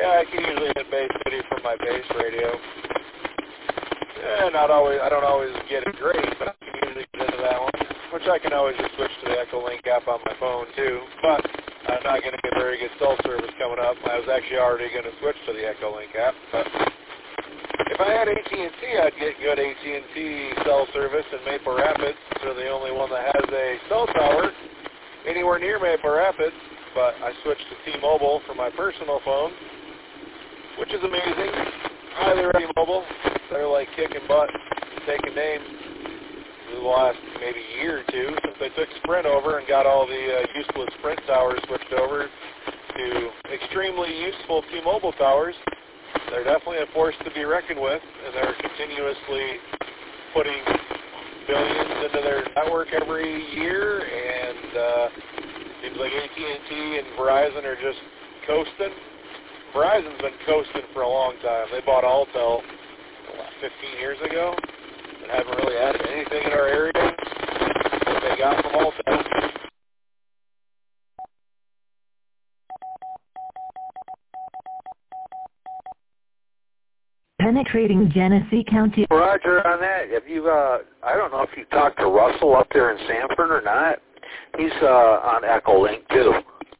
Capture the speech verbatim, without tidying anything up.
Yeah, I can usually hit Bay City from my base radio. Yeah, not always. I don't always get it great, but I can usually get into that one, which I can always just switch to the Echolink app on my phone too. But I'm not going to get very good cell service coming up. I was actually already going to switch to the Echolink app, but if I had A T and T, I'd get good A T and T cell service in Maple Rapids. They're the only one that has a cell tower anywhere near Maple Rapids. But I switched to T-Mobile for my personal phone, which is amazing. Highly recommend T-Mobile. They're like kicking butt, taking names the last maybe year or two since they took Sprint over and got all the uh, useless Sprint towers switched over to extremely useful T-Mobile towers. They're definitely a force to be reckoned with, and they're continuously putting billions into their network every year, and uh, seems like A T and T and Verizon are just coasting. Verizon's been coasting for a long time. They bought Alltel what, fifteen years ago and haven't really added anything in our area that they got from Alltel. Penetrating Genesee County. Roger on that. Have you, uh, I don't know if you talked to Russell up there in Sanford or not. He's uh, on Echolink too.